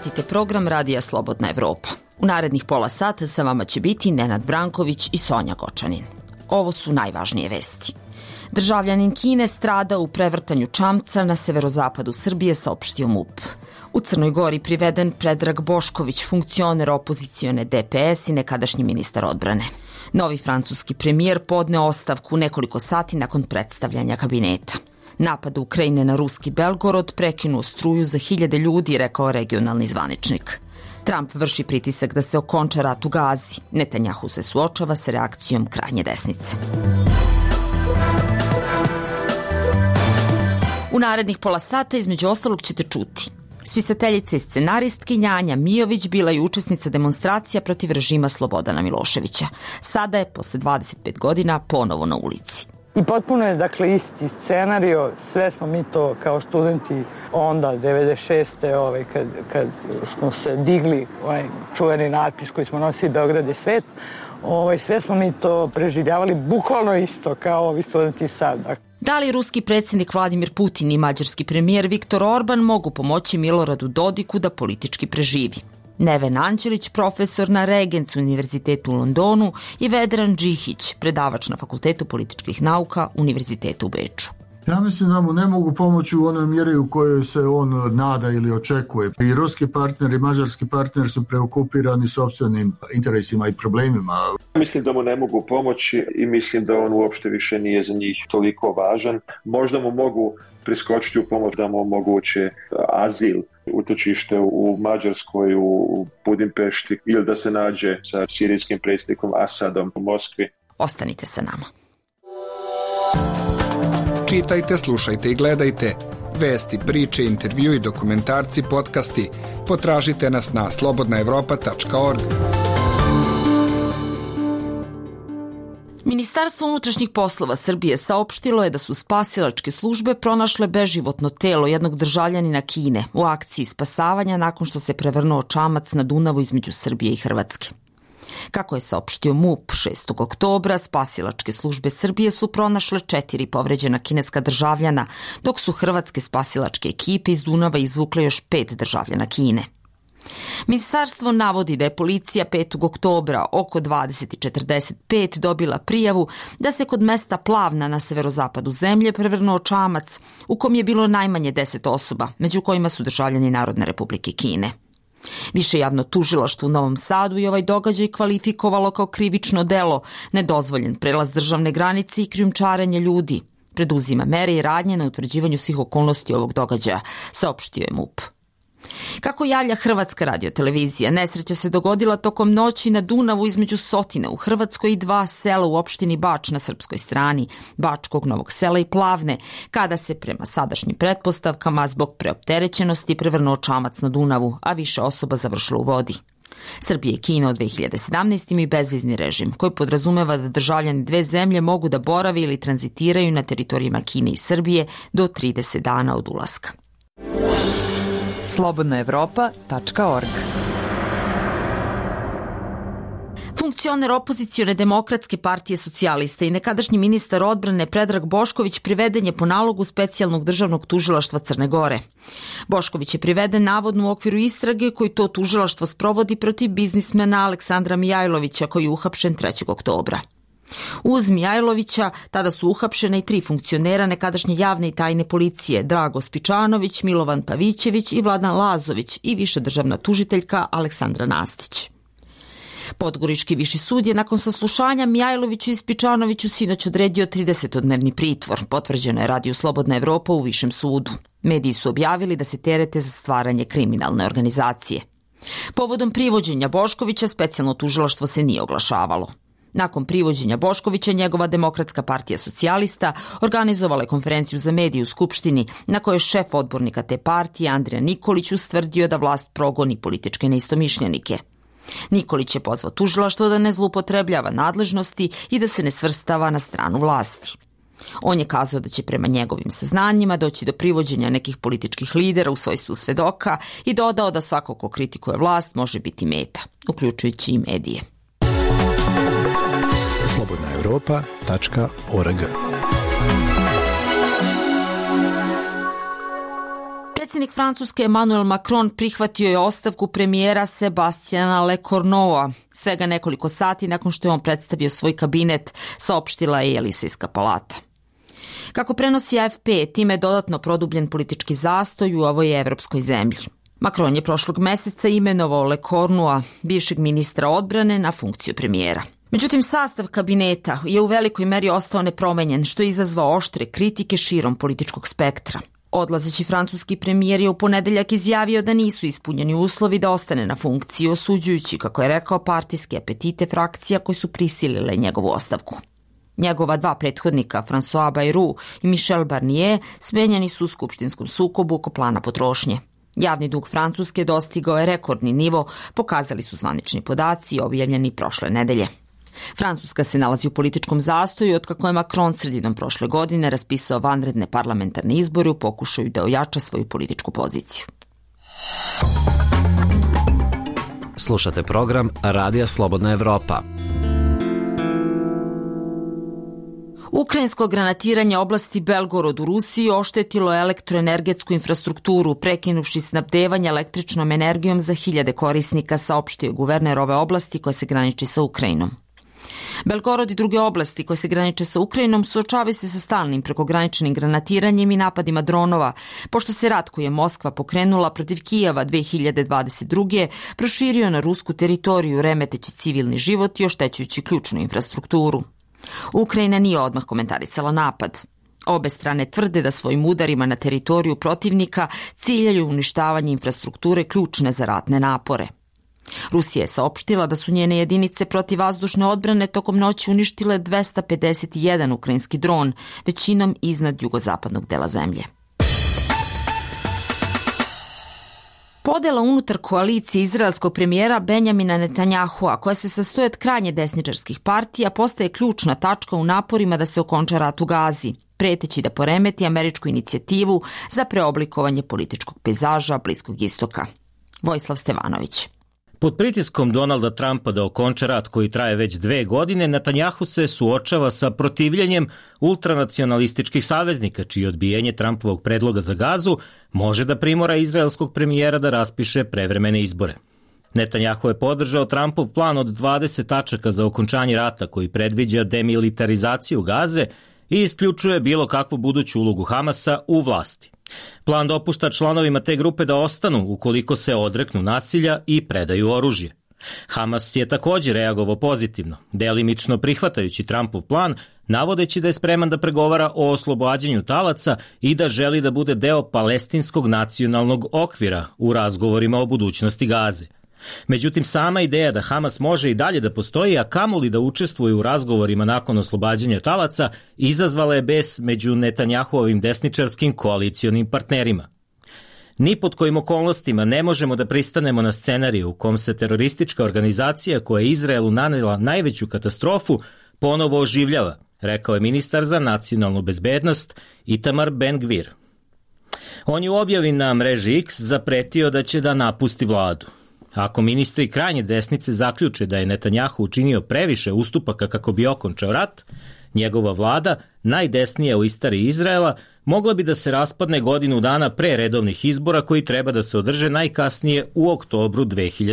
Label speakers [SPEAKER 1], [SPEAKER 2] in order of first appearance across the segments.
[SPEAKER 1] Pratite program Radija Slobodna Evropa. U narednih pola sata sa vama će biti Nenad Branković i Sonja Gočanin. Ovo su najvažnije vesti. Državljanin Kine strada u prevrtanju čamca na severozapadu Srbije, saopštio MUP. U Crnoj Gori priveden Predrag Bošković, funkcioner opozicione DPS i nekadašnji ministar odbrane. Novi francuski premijer podneo ostavku nekoliko sati nakon predstavljanja kabineta. Napad Ukrajine na ruski Belgorod prekinuo struju za 1000 ljudi, rekao regionalni zvaničnik. Trump vrši pritisak da se okonča rat u Gazi. Netanjahu se suočava sa reakcijom krajnje desnice. U narednih pola sata između ostalog ćete čuti. Spisateljica i scenaristkinja Anja Mijović bila je učesnica demonstracija protiv režima Slobodana Miloševića. Sada je, posle 25 godina, ponovo na ulici.
[SPEAKER 2] I potpuno je, dakle, isti scenario. Sve smo mi to kao studenti onda, 96. Kad smo se digli, čuveni natpis koji smo nosili Beograd je svet, sve smo mi to preživljavali bukvalno isto kao ovi studenti sad.
[SPEAKER 1] Da li ruski predsjednik Vladimir Putin i mađarski premijer Viktor Orban mogu pomoći Miloradu Dodiku da politički preživi? Neven Anđelić, profesor na Regents univerzitetu u Londonu, i Vedran Džihić, predavač na Fakultetu političkih nauka Univerziteta u Beču.
[SPEAKER 3] Ja mislim da mu ne mogu pomoći u onoj mjeri u kojoj se on nada ili očekuje. I ruski partner i mađarski partner su preokupirani sopstvenim interesima i problemima.
[SPEAKER 4] Mislim da mu ne mogu pomoći i mislim da on uopšte više nije za njih toliko važan. Možda mu mogu priskočiti u pomoć da mu omoguće azil, utočište u Mađarskoj, u Budimpešti, ili da se nađe sa sirijskim predsjednikom Asadom u Moskvi.
[SPEAKER 1] Ostanite sa nama.
[SPEAKER 5] Čitajte, slušajte i gledajte vesti, priče, intervju i dokumentarci, podcasti. Potražite nas na slobodnaevropa.org.
[SPEAKER 1] Ministarstvo unutrašnjih poslova Srbije saopštilo je da su spasilačke službe pronašle beživotno telo jednog državljanina Kine u akciji spasavanja nakon što se prevrnuo čamac na Dunavu između Srbije i Hrvatske. Kako je saopštio MUP 6. oktobra, spasilačke službe Srbije su pronašle 4 povređena kineska državljana, dok su hrvatske spasilačke ekipe iz Dunava izvukle još 5 državljana Kine. Ministarstvo navodi da je policija 5. oktobra oko 20:45 dobila prijavu da se kod mesta Plavna na severozapadu zemlje prevrnuo čamac u kom je bilo najmanje 10 osoba, među kojima su državljani Narodne Republike Kine. Više javno tužilaštvo u Novom Sadu i ovaj događaj kvalifikovalo kao krivično delo, nedozvoljen prelaz državne granice i krijumčarenje ljudi. Preduzima mere i radnje na utvrđivanju svih okolnosti ovog događaja, saopštio je MUP. Kako javlja Hrvatska radiotelevizija, nesreća se dogodila tokom noći na Dunavu između Sotina u Hrvatskoj i 2 sela u opštini Bač na srpskoj strani, Bačkog Novog Sela i Plavne, kada se prema sadašnjim pretpostavkama zbog preopterećenosti prevrnuo čamac na Dunavu, a više osoba završilo u vodi. Srbija i Kina od 2017. imaju bezvizni režim, koji podrazumeva da državljani dve zemlje mogu da borave ili tranzitiraju na teritorijima Kine i Srbije do 30 dana od ulaska.
[SPEAKER 6] slobodnaevropa.org.
[SPEAKER 1] Funkcioner opozicione Demokratske partije socijalista i nekadašnji ministar odbrane Predrag Bošković priveden je po nalogu specijalnog državnog tužilaštva Crne Gore. Bošković je priveden navodno u okviru istrage koju to tužilaštvo sprovodi protiv biznismena Aleksandra Mijajlovića, koji je uhapšen 3. oktobra. Uz Mijajlovića tada su uhapšene i 3 funkcionera nekadašnje javne i tajne policije, Drago Spičanović, Milovan Pavićević i Vladan Lazović, i viša državna tužiteljka Aleksandra Nastić. Podgorički viši sud je nakon saslušanja Mijajloviću i Spičanoviću sinoć odredio 30-dnevni pritvor, potvrđeno je Radiju Slobodna Evropa u Višem sudu. Mediji su objavili da se terete za stvaranje kriminalne organizacije. Povodom privođenja Boškovića specijalno tužilaštvo se nije oglašavalo. Nakon privođenja Boškovića, njegova Demokratska partija socijalista organizovala je konferenciju za medije u Skupštini, na kojoj je šef odbornika te partije Andrija Nikolić ustvrdio da vlast progoni političke neistomišljenike. Nikolić je pozvao tužilaštvo da ne zloupotrebljava nadležnosti i da se ne svrstava na stranu vlasti. On je kazao da će prema njegovim saznanjima doći do privođenja nekih političkih lidera u svojstvu svedoka i dodao da svako ko kritikuje vlast može biti meta, uključujući i medije.
[SPEAKER 6] slobodnaevropa.org.
[SPEAKER 1] Predsjednik Predsjednik Francuske Emmanuel Macron prihvatio je ostavku premijera Sebastiana Lecornua svega nekoliko sati nakon što je on predstavio svoj kabinet, saopštila je Elizejska palata. Kako prenosi AFP, time je dodatno produbljen politički zastoj u ovoj evropskoj zemlji. Macron je prošlog meseca imenovao Lecornua, bivšeg ministra odbrane, na funkciju premijera. Međutim, sastav kabineta je u velikoj meri ostao nepromenjen, što je izazvao oštre kritike širom političkog spektra. Odlazeći francuski premijer je u ponedeljak izjavio da nisu ispunjeni uslovi da ostane na funkciji, osuđujući, kako je rekao, partijske apetite frakcija koji su prisilile njegovu ostavku. Njegova dva prethodnika, François Bayrou i Michel Barnier, smenjeni su u skupštinskom sukobu oko plana potrošnje. Javni dug Francuske dostigao je rekordni nivo, pokazali su zvanični podaci objavljeni prošle nedelje. Francuska se nalazi u političkom zastoju otkako je Macron sredinom prošle godine raspisao vanredne parlamentarne izbore u pokušaju da ojača svoju političku poziciju.
[SPEAKER 7] Slušate program Radija Slobodna Evropa.
[SPEAKER 1] Ukrajinsko granatiranje oblasti Belgorod u Rusiji oštetilo elektroenergetsku infrastrukturu, prekinuvši snabdevanje električnom energijom za hiljade korisnika, saopštio guverner ove oblasti koje se graniči sa Ukrajinom. Belgorod i druge oblasti koje se graniče sa Ukrajinom suočavaju se sa stalnim prekograničnim granatiranjem i napadima dronova, pošto se rat koji je Moskva pokrenula protiv Kijeva 2022. proširio na rusku teritoriju, remeteći civilni život i oštećujući ključnu infrastrukturu. Ukrajina nije odmah komentarisala napad. Obe strane tvrde da svojim udarima na teritoriju protivnika ciljaju uništavanje infrastrukture ključne za ratne napore. Rusija je saopštila da su njene jedinice protivvazdušne odbrane tokom noći uništile 251 ukrajinski dron, većinom iznad jugozapadnog dela zemlje. Podela unutar koalicije izraelskog premijera Benjamina Netanjahua, koja se sastoji od krajnje desničarskih partija, postaje ključna tačka u naporima da se okonča rat u Gazi, preteći da poremeti američku inicijativu za preoblikovanje političkog pejzaža Bliskog istoka. Vojislav Stevanović.
[SPEAKER 8] Pod pritiskom Donalda Trumpa da okonča rat koji traje već 2 godine, Netanjahu se suočava sa protivljenjem ultranacionalističkih saveznika, čije odbijenje Trumpovog predloga za Gazu može da primora izraelskog premijera da raspiše prevremene izbore. Netanjahu je podržao Trumpov plan od 20 tačaka za okončanje rata koji predviđa demilitarizaciju Gaze i isključuje bilo kakvu buduću ulogu Hamasa u vlasti. Plan dopušta članovima te grupe da ostanu ukoliko se odreknu nasilja i predaju oružje. Hamas je također reagovao pozitivno, delimično prihvatajući Trumpov plan, navodeći da je spreman da pregovara o oslobađanju talaca i da želi da bude deo palestinskog nacionalnog okvira u razgovorima o budućnosti Gaze. Međutim, sama ideja da Hamas može i dalje da postoji, a kamoli da učestvuje u razgovorima nakon oslobađanja talaca, izazvala je bes među Netanjahuovim desničarskim koalicionim partnerima. Ni pod kojim okolnostima ne možemo da pristanemo na scenariju u kom se teroristička organizacija koja je Izraelu nanela najveću katastrofu ponovo oživljava, rekao je ministar za nacionalnu bezbednost Itamar Ben-Gvir. On je u objavi na mreži X zapretio da će da napusti vladu. Ako ministri krajnje desnice zaključe da je Netanjahu učinio previše ustupaka kako bi okončao rat, njegova vlada, najdesnija u istoriji Izraela, mogla bi da se raspadne godinu dana pre redovnih izbora koji treba da se održe najkasnije u oktobru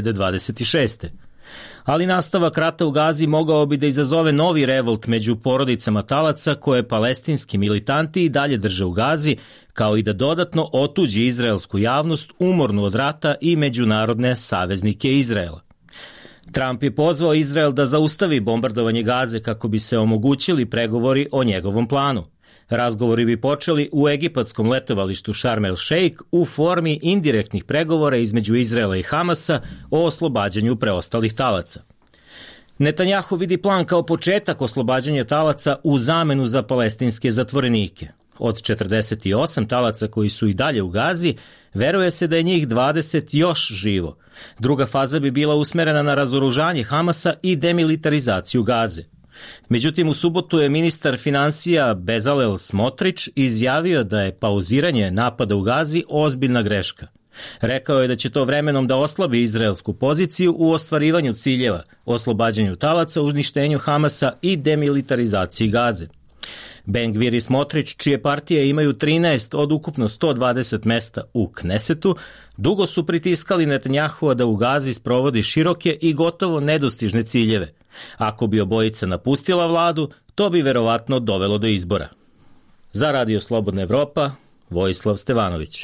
[SPEAKER 8] 2026. Ali nastavak rata u Gazi mogao bi da izazove novi revolt među porodicama talaca koje palestinski militanti i dalje drže u Gazi, kao i da dodatno otuđi izraelsku javnost umornu od rata i međunarodne saveznike Izraela. Trump je pozvao Izrael da zaustavi bombardovanje Gaze kako bi se omogućili pregovori o njegovom planu. Razgovori bi počeli u egipatskom letovalištu Sharm el Sheikh u formi indirektnih pregovora između Izraela i Hamasa o oslobađanju preostalih talaca. Netanjahu vidi plan kao početak oslobađanja talaca u zamenu za palestinske zatvorenike. Od 48 talaca koji su i dalje u Gazi, veruje se da je njih 20 još živo. Druga faza bi bila usmerena na razoružanje Hamasa i demilitarizaciju Gaze. Međutim, u subotu je ministar finansija Bezalel Smotrić izjavio da je pauziranje napada u Gazi ozbiljna greška. Rekao je da će to vremenom da oslabi izraelsku poziciju u ostvarivanju ciljeva, oslobađanju talaca, uništenju Hamasa i demilitarizaciji Gaze. Ben-Gvir i Smotrić, čije partije imaju 13 od ukupno 120 mesta u Knesetu, dugo su pritiskali Netanjahua da u Gazi sprovodi široke i gotovo nedostižne ciljeve. Ako bi obojica napustila vladu, to bi verovatno dovelo do izbora. Za Radio Slobodna Evropa, Vojislav Stevanović.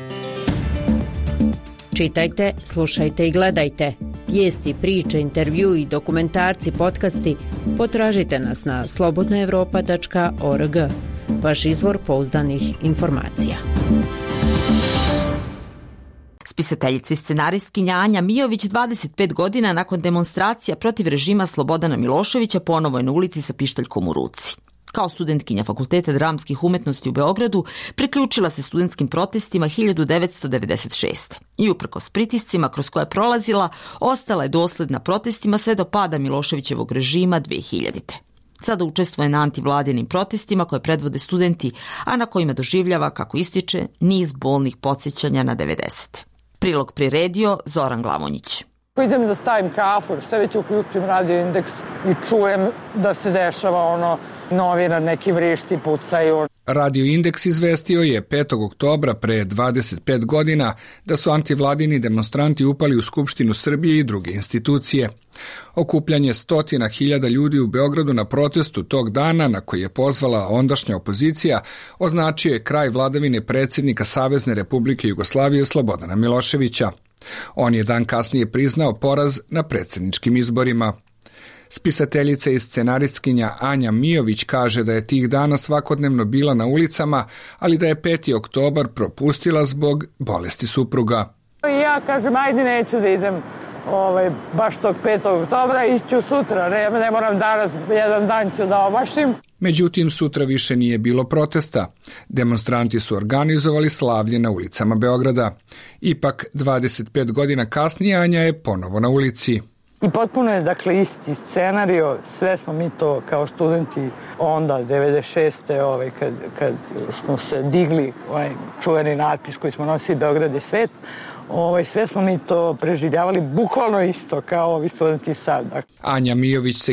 [SPEAKER 9] Čitajte, slušajte i gledajte. Vijesti, priče, intervju i dokumentarci, podcasti potražite nas na slobodnaevropa.org. Vaš izvor pouzdanih informacija.
[SPEAKER 1] Spisateljica i scenaristkinja Anja Mijović 25 godina nakon demonstracija protiv režima Slobodana Miloševića ponovo je na ulici sa pištaljkom u ruci. Kao studentkinja Fakulteta dramskih umetnosti u Beogradu priključila se studentskim protestima 1996. I uprkos pritiscima kroz koje je prolazila, ostala je dosledna protestima sve do pada Miloševićevog režima 2000. Sada učestvuje na antivladinim protestima koje predvode studenti, a na kojima doživljava, kako ističe, niz bolnih podsjećanja na 90. Prilog priredio Zoran Glavonjić.
[SPEAKER 2] Idem da stavim kafu, šta već uključim Radio Indeks i čujem da se dešava ono, novinar neki vrišti, pucaju.
[SPEAKER 5] Radio Indeks izvestio je 5. oktobra pre 25 godina da su antivladini demonstranti upali u Skupštinu Srbije i druge institucije. Okupljanje 100.000 ljudi u Beogradu na protestu tog dana, na koji je pozvala ondašnja opozicija, označio je kraj vladavine predsjednika Savezne Republike Jugoslavije Slobodana Miloševića. On je dan kasnije priznao poraz na predsjedničkim izborima. Spisateljica i scenaristkinja Anja Mijović kaže da je tih dana svakodnevno bila na ulicama, ali da je 5. oktobar propustila zbog bolesti supruga.
[SPEAKER 2] Ja kažem, ajde neću da idem baš tog 5. oktobra, iću sutra, ne moram danas, jedan dan ću da omašim.
[SPEAKER 5] Međutim, sutra više nije bilo protesta. Demonstranti su organizovali slavlje na ulicama Beograda. Ipak, 25 godina kasnije Anja je ponovo na ulici.
[SPEAKER 2] I potpuno je, dakle, isti scenario, sve smo mi to kao studenti onda, 96. Kad smo se digli, čuveni natpis koji smo nosili Beograd je svet, sve smo mi to preživljavali bukvalno isto kao ovi studenti sad.
[SPEAKER 5] Anja Mijović se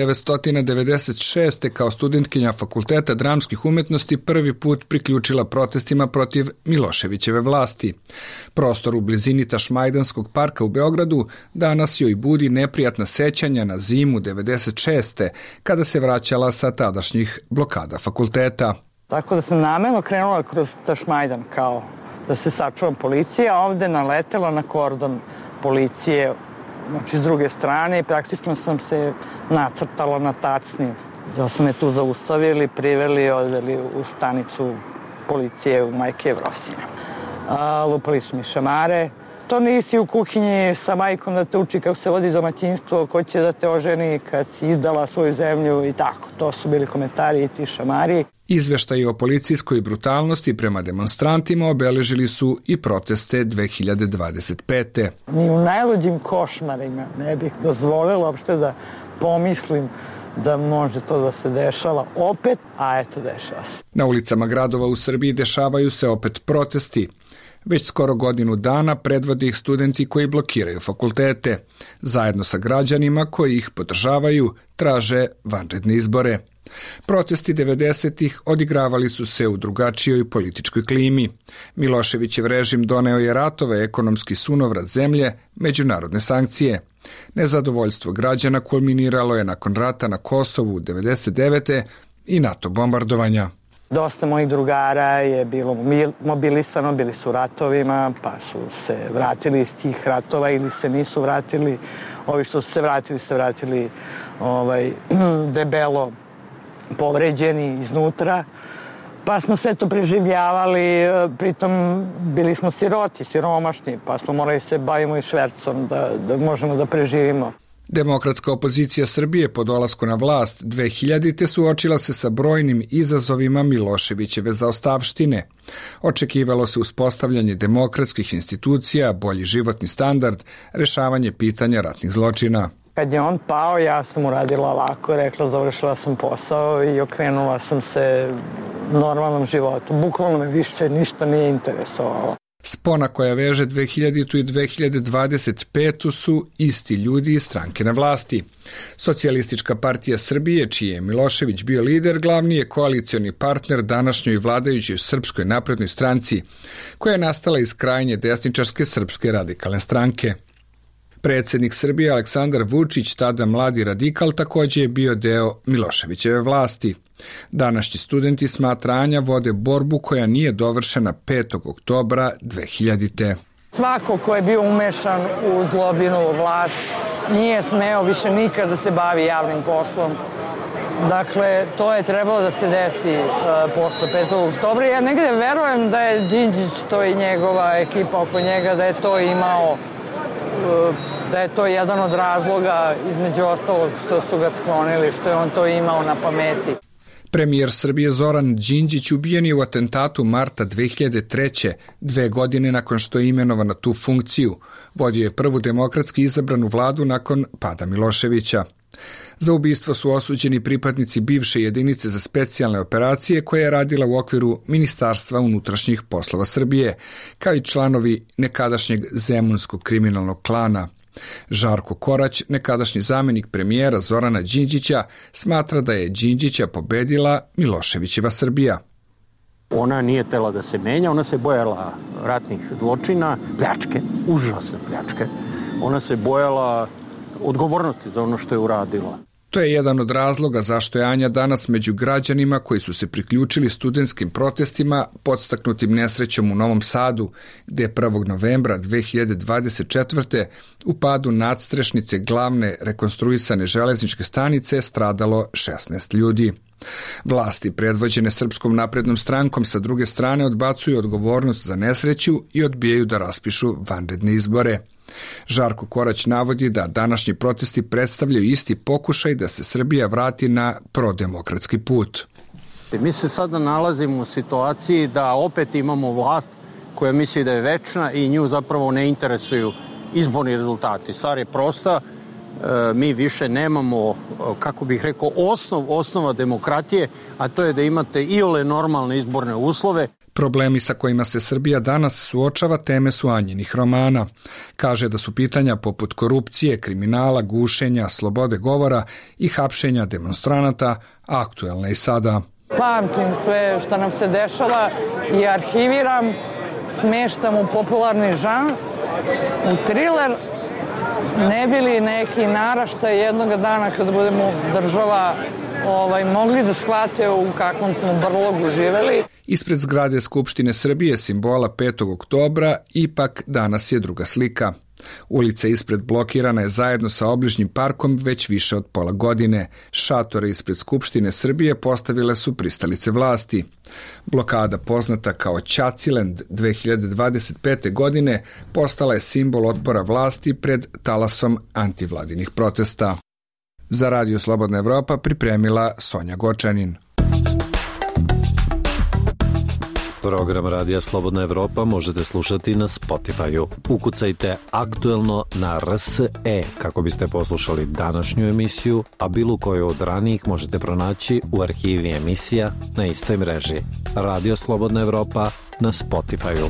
[SPEAKER 5] 1996. kao studentkinja Fakulteta dramskih umetnosti prvi put priključila protestima protiv Miloševićeve vlasti. Prostor u blizini Tašmajdanskog parka u Beogradu danas joj budi neprijatna sećanja na zimu 96. kada se vraćala sa tadašnjih blokada fakulteta.
[SPEAKER 2] Tako da sam namerno krenula kroz Tašmajdan kao da se sačuvam policije, a ovde naletela na kordon policije, znači s druge strane, i praktično sam se nacrtala na tacni. Da su me tu zaustavili, priveli, odveli u stanicu policije u Majke Jevrosime. Lupali su mi šamare. To nisi u kuhinji sa majkom da te uči kako se vodi domaćinstvo, ko će da te oženi kad si izdala svoju zemlju i tako. To su bili komentari i ti šamari.
[SPEAKER 5] Izveštaji o policijskoj brutalnosti prema demonstrantima obeležili su i proteste 2025.
[SPEAKER 2] Ni u najluđim košmarima ne bih dozvolila uopšte da pomislim da može to da se dešava opet, a eto dešava se.
[SPEAKER 5] Na ulicama gradova u Srbiji dešavaju se opet protesti. Već skoro godinu dana predvode ih studenti koji blokiraju fakultete. Zajedno sa građanima koji ih podržavaju traže vanredne izbore. Protesti 90-ih odigravali su se u drugačijoj političkoj klimi. Miloševićev režim doneo je ratove, ekonomski sunovrat zemlje, međunarodne sankcije. Nezadovoljstvo građana kulminiralo je nakon rata na Kosovu 99. i NATO bombardovanja.
[SPEAKER 2] Dosta mojih drugara je bilo mobilisano, bili su u ratovima, pa su se vratili iz tih ratova ili se nisu vratili. Ovi što su se vratili debelo povređeni iznutra, pa smo sve to preživljavali, pritom bili smo siromašni, pa smo morali se bavimo i švercom da možemo da preživimo.
[SPEAKER 5] Demokratska opozicija Srbije po dolasku na vlast 2000. suočila se sa brojnim izazovima Miloševićeve zaostavštine. Očekivalo se uspostavljanje demokratskih institucija, bolji životni standard, rešavanje pitanja ratnih zločina.
[SPEAKER 2] Kad je on pao, ja sam uradila ovako, rekla, završila sam posao i okrenula sam se normalnom životu. Bukvalno me više ništa nije interesovalo.
[SPEAKER 5] Spona koja veže 2000. i 2025. su isti ljudi iz stranke na vlasti. Socijalistička partija Srbije, čiji je Milošević bio lider, glavni je koalicioni partner današnjoj vladajućoj Srpskoj naprednoj stranci, koja je nastala iz krajnje desničarske Srpske radikalne stranke. Predsjednik Srbije Aleksandar Vučić, tada mladi radikal, također je bio deo Miloševićeve vlasti. Današnji studenti smatranja vode borbu koja nije dovršena 5. oktobra 2000.
[SPEAKER 2] Svako ko je bio umešan u zlobinu vlast nije smeo više nikad da se bavi javnim poslom. Dakle, to je trebalo da se desi posle 5. oktobra. Ja negde verujem da je Đinđić, to i njegova ekipa oko njega, da je to imao, da je to jedan od razloga, između ostalog, što su ga sklonili, što je on to imao na pameti.
[SPEAKER 5] Premijer Srbije Zoran Đinđić ubijen je u atentatu marta 2003. 2 godine nakon što je imenovan na tu funkciju. Vodio je prvu demokratski izabranu vladu nakon pada Miloševića. Za ubistvo su osuđeni pripadnici bivše jedinice za specijalne operacije koja je radila u okviru Ministarstva unutrašnjih poslova Srbije, kao i članovi nekadašnjeg zemunskog kriminalnog klana. Žarko Korać, nekadašnji zamjenik premijera Zorana Đinđića, smatra da je Đinđića pobedila Miloševićeva Srbija.
[SPEAKER 10] Ona nije tela da se menja, ona se bojala ratnih zločina, pljačke, užasne pljačke. Ona se bojala odgovornosti za ono što je uradila.
[SPEAKER 5] To je jedan od razloga zašto je Anja danas među građanima koji su se priključili studentskim protestima podstaknutim nesrećom u Novom Sadu, gde je 1. novembra 2024. u padu nadstrešnice glavne rekonstruisane železničke stanice stradalo 16 ljudi. Vlasti predvođene Srpskom naprednom strankom sa druge strane odbacuju odgovornost za nesreću i odbijaju da raspišu vanredne izbore. Žarko Korać navodi da današnji protesti predstavljaju isti pokušaj da se Srbija vrati na prodemokratski put.
[SPEAKER 10] Mi se sada nalazimo u situaciji da opet imamo vlast koja misli da je večna i nju zapravo ne interesuju izborni rezultati. Stvar je prosta, mi više nemamo, kako bih rekao, osnova demokratije, a to je da imate iole normalne izborne uslove.
[SPEAKER 5] Problemi sa kojima se Srbija danas suočava teme su Anjinih romana. Kaže da su pitanja poput korupcije, kriminala, gušenja, slobode govora i hapšenja demonstranata aktuelne i sada.
[SPEAKER 2] Pamtim sve što nam se dešava i arhiviram, smeštam u popularni žanr, u triler, ne bi li neki naraštaj jednog dana kada budemo država mogli da shvate u kakvom smo brlogu živeli.
[SPEAKER 5] Ispred zgrade Skupštine Srbije, simbola 5. oktobra, ipak danas je druga slika. Ulica ispred blokirana je zajedno sa obližnjim parkom već više od pola godine. Šatore ispred Skupštine Srbije postavile su pristalice vlasti. Blokada poznata kao Ćacilend 2025. godine postala je simbol otpora vlasti pred talasom antivladinih protesta. Za Radio Slobodna Evropa pripremila Sonja Gočanin.
[SPEAKER 7] Program Radija Slobodna Evropa možete slušati na Spotify-u. Ukucajte aktuelno na RSE kako biste poslušali današnju emisiju, a bilo koju od ranijih možete pronaći u arhivi emisija na istoj mreži. Radio Slobodna Evropa na Spotify-u.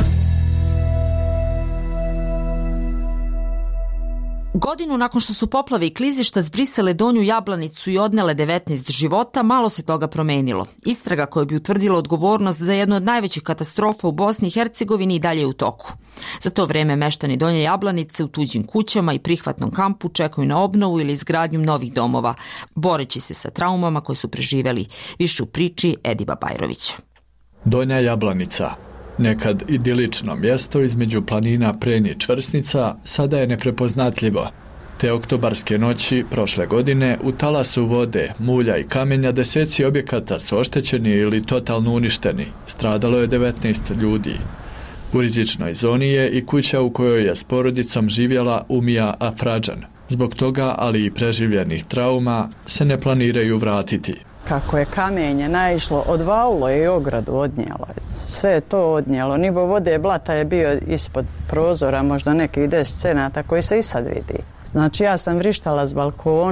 [SPEAKER 1] Godinu nakon što su poplave i klizišta zbrisale Donju Jablanicu i odnele 19 života, malo se toga promenilo. Istraga koja bi utvrdila odgovornost za jednu od najvećih katastrofa u Bosni i Hercegovini i dalje je u toku. Za to vreme meštani Donje Jablanice u tuđim kućama i prihvatnom kampu čekaju na obnovu ili izgradnju novih domova, boreći se sa traumama koje su preživeli. Više u priči Ediba Bajrovića.
[SPEAKER 11] Donja Jablanica, nekad idilično mjesto između planina Prenj i Čvrsnica, sada je neprepoznatljivo. Te oktobarske noći prošle godine u talasu vode, mulja i kamenja deseci objekata su oštećeni ili totalno uništeni. Stradalo je 19 ljudi. U rizičnoj zoni je i kuća u kojoj je s porodicom živjela Umija Afrađan. Zbog toga, ali i preživljenih trauma, se ne planiraju vratiti.
[SPEAKER 12] Kako je kamenje naišlo, odvalilo je i ogradu, odnijelo. Sve je to odnijelo. Nivo vode blata je bio ispod prozora, možda nekih 10 cm koji se i sad vidi. Znači ja sam vrištala s balkona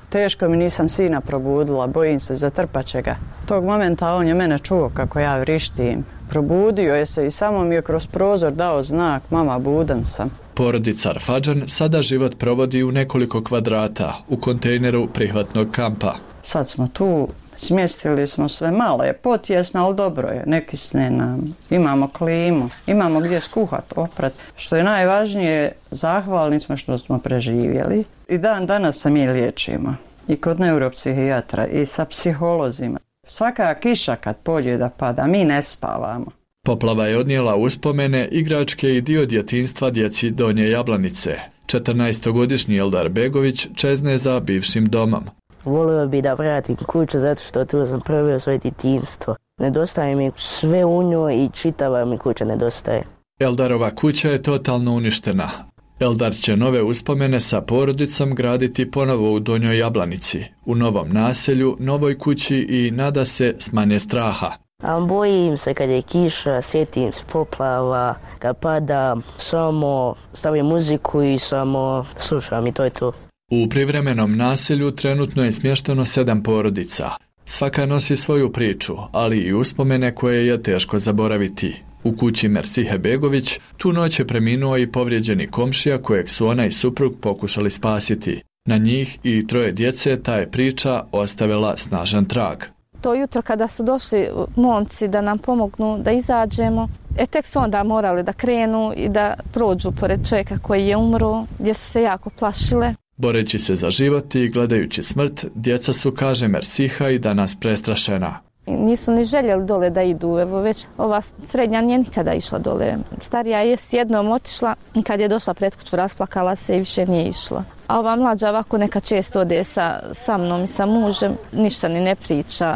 [SPEAKER 12] Teško mi, nisam sina probudila, bojim se, zatrpat će ga. Tog momenta on je mene čuo kako ja vrištim. Probudio je se i samo mi je kroz prozor dao znak, mama, budan sam.
[SPEAKER 11] Porodica Arfadžan sada život provodi u nekoliko kvadrata u kontejneru prihvatnog kampa.
[SPEAKER 12] Sad smo tu, smjestili smo sve, malo je potjesno, ali dobro je, ne kisne nam. Imamo klimu, imamo gdje skuhat, oprat. Što je najvažnije, zahvalni smo što smo preživjeli. I dan danas se mi liječimo. I kod neuropsihijatra, i sa psiholozima. Svaka kiša kad pođe da pada, mi ne spavamo.
[SPEAKER 11] Poplava je odnijela uspomene, igračke i dio djetinjstva djeci Donje Jablanice. 14-godišnji Eldar Begović čezne za bivšim domom.
[SPEAKER 13] Volio bi da vratim kuću zato što tu sam proveo svoje djetinjstvo. Nedostaje mi sve u njoj i čitava mi kuća nedostaje.
[SPEAKER 11] Eldarova kuća je totalno uništena. Eldar će nove uspomene sa porodicom graditi ponovo u Donjoj Jablanici, u novom naselju, novoj kući i nada se s manje straha.
[SPEAKER 13] A bojim se kad je kiša, sjetim se poplava, kad pada, samo stavim muziku i samo slušam i to je to.
[SPEAKER 11] U privremenom naselju trenutno je smješteno 7 porodica. Svaka nosi svoju priču, ali i uspomene koje je teško zaboraviti. U kući Mersihe Begović tu noć je preminuo i povrijeđeni komšija kojeg su ona i suprug pokušali spasiti. Na njih i 3 djece ta je priča ostavila snažan trag.
[SPEAKER 14] To jutro kada su došli momci da nam pomognu da izađemo, tek su onda morali da krenu i da prođu pored čovjeka koji je umro, gdje su se jako plašile.
[SPEAKER 11] Boreći se za život i gledajući smrt, djeca su, kaže Mersiha, i danas prestrašena.
[SPEAKER 14] Nisu ni željeli dole da idu, evo već ova srednja nije nikada išla dole. Starija je jednom otišla i kad je došla pred kuću rasplakala se i više nije išla. A ova mlađa ovako neka često ode sa mnom i sa mužem, ništa ni ne priča,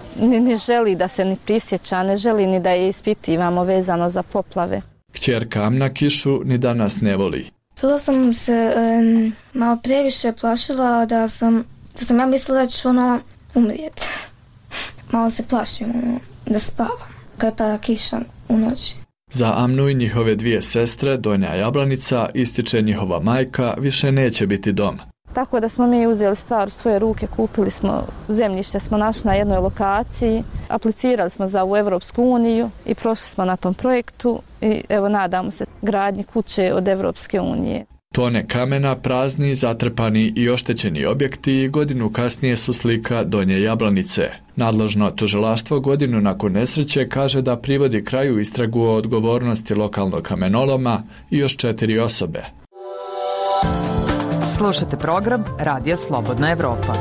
[SPEAKER 14] ni želi da se ni prisjeća, ne želi ni da je ispitivamo vezano za poplave.
[SPEAKER 11] Kćerka Amna kišu ni danas ne voli.
[SPEAKER 15] Prvo sam se malo previše plašila da sam ja mislila da ću umrijeti. Malo se plašim da spavam kad pada kiša u noći.
[SPEAKER 11] Za Amnu i njihove 2 sestre, Donja Jablanica, ističe njihova majka, više neće biti dom.
[SPEAKER 14] Tako da smo mi uzeli stvar u svoje ruke, kupili smo zemljište, smo našli na jednoj lokaciji, aplicirali smo za u Evropsku uniju i prošli smo na tom projektu i evo nadamo se gradnji kuće od Evropske unije.
[SPEAKER 11] Tone kamena, prazni, zatrpani i oštećeni objekti i godinu kasnije su slika Donje Jablanice. Nadležno tužilaštvo godinu nakon nesreće kaže da privodi kraju istragu o odgovornosti lokalnog kamenoloma i još 4 osobe.
[SPEAKER 6] Slušate program Radija Slobodna Evropa.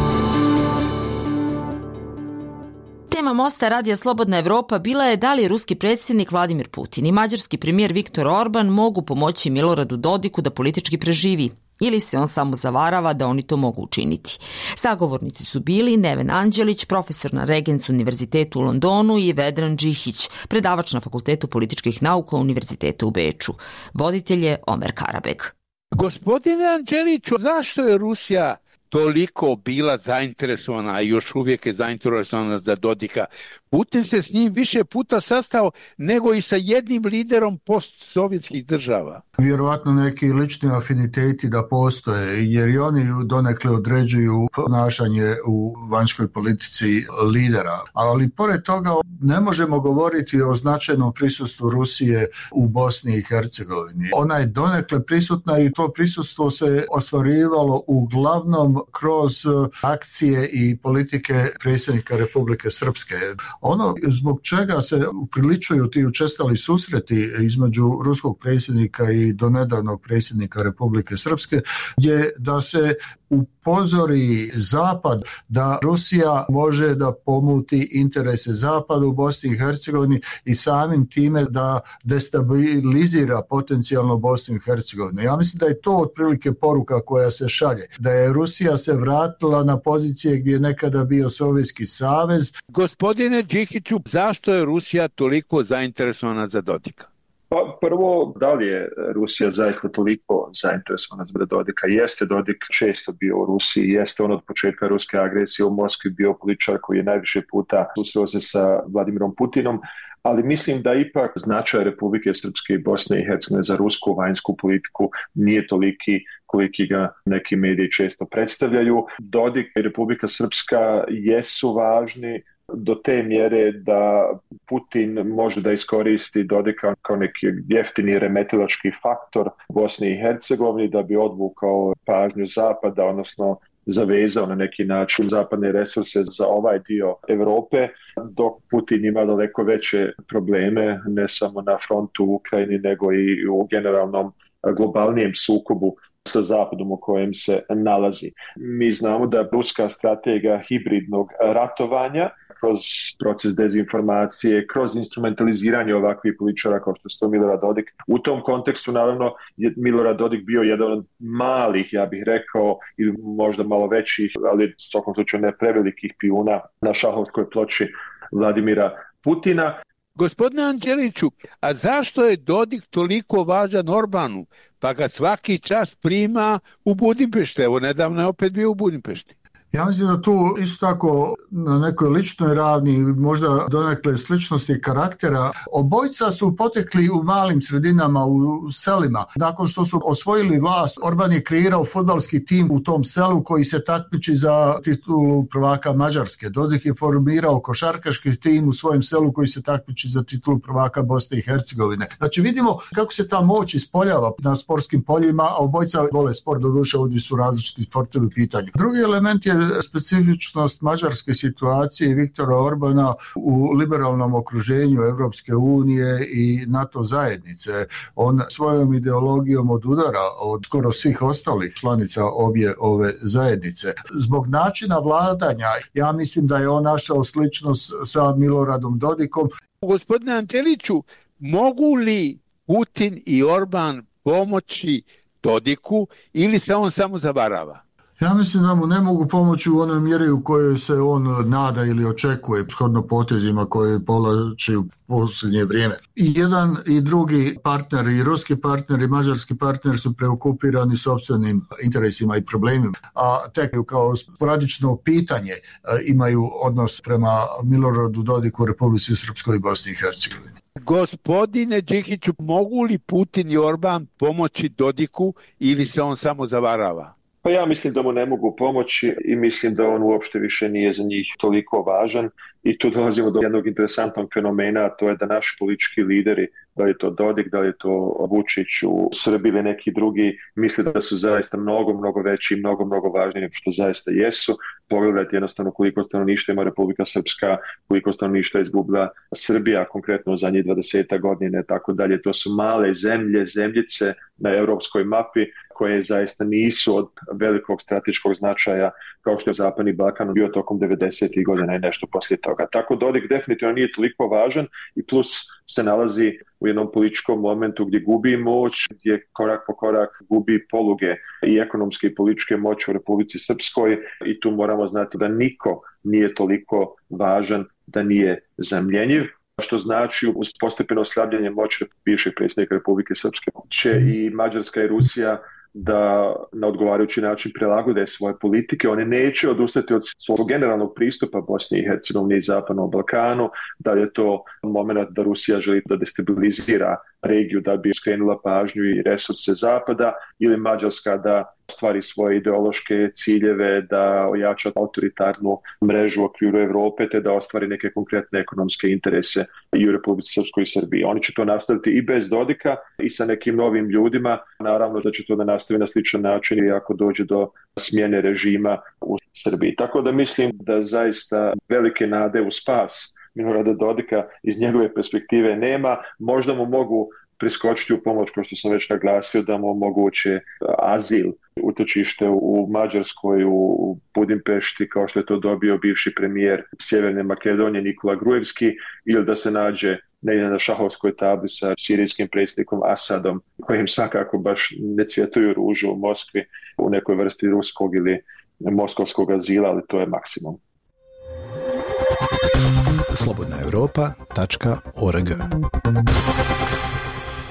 [SPEAKER 1] Tema Mosta Radija Slobodna Evropa bila je da li ruski predsjednik Vladimir Putin i mađarski premijer Viktor Orban mogu pomoći Miloradu Dodiku da politički preživi ili se on samo zavarava da oni to mogu učiniti. Sagovornici su bili Neven Anđelić, profesor na Regents univerzitetu u Londonu i Vedran Džihić, predavač na Fakultetu političkih nauka Univerziteta u Beču. Voditelj je Omer Karabeg.
[SPEAKER 16] Gospodine Anđeliću, zašto je Rusija toliko bila zainteresovana, a još uvijek je zainteresovana za Dodika? Putin se s njim više puta sastao nego i sa jednim liderom postsovjetskih država.
[SPEAKER 3] Vjerovatno neki lični afiniteti da postoje, jer i oni donekle određuju ponašanje u vanjskoj politici lidera. Ali pored toga ne možemo govoriti o značajnom prisustvu Rusije u Bosni i Hercegovini. Ona je donekle prisutna i to prisustvo se ostvarivalo uglavnom kroz akcije i politike predsjednika Republike Srpske. Ono zbog čega se upriličuju ti učestali susreti između ruskog predsjednika i donedavnog predsjednika Republike Srpske je da se upozori Zapad da Rusija može da pomuti interese Zapada u Bosni i Hercegovini i samim time da destabilizira potencijalno Bosnu i Hercegovinu. Ja mislim da je to otprilike poruka koja se šalje. Da je Rusija se vratila na pozicije gdje je nekada bio Sovjetski savez.
[SPEAKER 16] Gospodine Džihiću, zašto je Rusija toliko zainteresovana za Dodika?
[SPEAKER 4] Pa prvo, da li je Rusija zaista toliko zainteresovana za Dodika? Jeste Dodik često bio u Rusiji, jeste on od početka ruske agresije u Moskvi bio političar koji je najviše puta susreo se sa Vladimirom Putinom, ali mislim da ipak značaj Republike Srpske i Bosne i Hercegovine za rusku vanjsku politiku nije toliki koliki ga neki mediji često predstavljaju. Dodik i Republika Srpska jesu važni do te mjere da Putin može da iskoristi Dodika kao neki jeftini remetilački faktor Bosni i Hercegovini da bi odvukao pažnju Zapada, odnosno zavezao na neki način zapadne resurse za ovaj dio Europe, dok Putin ima daleko veće probleme, ne samo na frontu u Ukrajini, nego i u generalnom globalnijem sukobu sa Zapadom u kojem se nalazi. Mi znamo da ruska strategija hibridnog ratovanja kroz proces dezinformacije, kroz instrumentaliziranje ovakvih političara kao što je to Milorad Dodik. U tom kontekstu, naravno, je Milorad Dodik bio jedan od malih, ja bih rekao, ili možda malo većih, ali u svakom slučaju ne prevelikih pijuna na šahovskoj ploči Vladimira Putina.
[SPEAKER 16] Gospodine Anđeliću, a zašto je Dodik toliko važan Orbanu? Pa ga svaki čas prima u Budimpešti. Evo, nedavno je opet bio u Budimpešti.
[SPEAKER 3] Ja mislim da tu isto tako na nekoj ličnoj ravni, možda donekle sličnosti karaktera, obojica su potekli u malim sredinama, u selima. Nakon što su osvojili vlast, Orban je kreirao fudbalski tim u tom selu koji se takmiči za titulu prvaka Mađarske. Dodik je formirao košarkaški tim u svojem selu koji se takmiči za titulu prvaka Bosne i Hercegovine. Znači vidimo kako se ta moć ispoljava na sportskim poljima, a obojica vole sport, doduše ovdje su različiti sportovi u pitanju. Drugi element je specifičnost mađarske situacije i Viktora Orbana u liberalnom okruženju Evropske unije i NATO zajednice. On svojom ideologijom odudara od skoro svih ostalih članica obje ove zajednice. Zbog načina vladanja, ja mislim da je on našao sličnost sa Miloradom Dodikom.
[SPEAKER 16] Gospodine Anđeliću, mogu li Putin i Orban pomoći Dodiku ili se on samo zavarava?
[SPEAKER 3] Ja mislim da mu ne mogu pomoći u onoj mjeri u kojoj se on nada ili očekuje shodno potezima koje povlači u posljednje vrijeme. I jedan i drugi partner, i ruski partner i mađarski partner su preokupirani sopstvenim interesima i problemima, a tek kao sporadično pitanje imaju odnos prema Miloradu Dodiku, Republici Srpskoj i Bosni i Hercegovini.
[SPEAKER 16] Gospodine Đikiću, mogu li Putin i Orban pomoći Dodiku ili se on samo zavarava?
[SPEAKER 4] Pa ja mislim da mu ne mogu pomoći i mislim da on uopšte više nije za njih toliko važan i tu dolazimo do jednog interesantnog fenomena, a to je da naši politički lideri, da li je to Dodik, da li je to Vučić u Srbiji ili neki drugi, misle da su zaista mnogo veći i mnogo važniji nego što zaista jesu. Pogledajte jednostavno koliko stanovništva ima Republika Srpska, koliko stanovništva izgubila Srbija, konkretno u zadnjih 20 godina, tako dalje. To su male zemljice na europskoj mapi koje zaista nisu od velikog strateškog značaja kao što je Zapadni Balkan bio tokom 90. godina i nešto poslije toga. Tako Dodik definitivno nije toliko važan i plus se nalazi u jednom političkom momentu gdje gubi moć, gdje korak po korak gubi poluge i ekonomske i političke moći u Republici Srpskoj i tu moramo znati da niko nije toliko važan da nije zamjenjiv, što znači uz postepeno slabljenje moći bivšeg predsjednika Republike Srpske će i Mađarska i Rusija da na odgovarajući način prilagode svoje politike. One neće odustati od svog generalnog pristupa Bosni i Hercegovini i Zapadnom Balkanu, da je to moment da Rusija želi da destabilizira regiju da bi skrenula pažnju i resurse Zapada ili Mađarska da ostvari svoje ideološke ciljeve, da ojača autoritarnu mrežu u okviru Europe te da ostvari neke konkretne ekonomske interese i u Republici Srpskoj i Srbiji. Oni će to nastaviti i bez Dodika i sa nekim novim ljudima. Naravno da će to da nastavi na sličan način i ako dođe do smjene režima u Srbiji. Tako da mislim da zaista velike nade u spas Milorada Dodika iz njegove perspektive nema. Možda mu mogu priskočiti u pomoć, kao što sam već naglasio, da mu omoguće azil, utočište u Mađarskoj, u Budimpešti, kao što je to dobio bivši premijer Sjeverne Makedonije Nikola Grujevski, ili da se nađe negdje na šahovskoj tabli sa sirijskim predsjednikom Asadom, kojim svakako baš ne cvjetuju ružu u Moskvi u nekoj vrsti ruskog ili moskovskog azila, ali to je maksimum.
[SPEAKER 17] Slobodnaevropa.org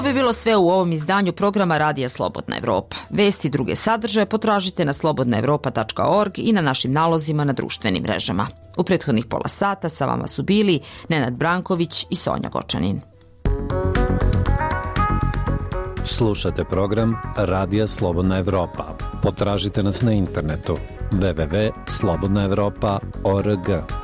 [SPEAKER 1] bi bilo sve u ovom izdanju programa Radija Slobodna Evropa. Vesti i druge sadržaje potražite na slobodnaevropa.org i na našim nalozima na društvenim mrežama. U prethodnih pola sata sa vama su bili Nenad Branković i Sonja Gočanin.
[SPEAKER 7] Slušate program Radija Slobodna Evropa. Potražite nas na internetu www.slobodnaevropa.org.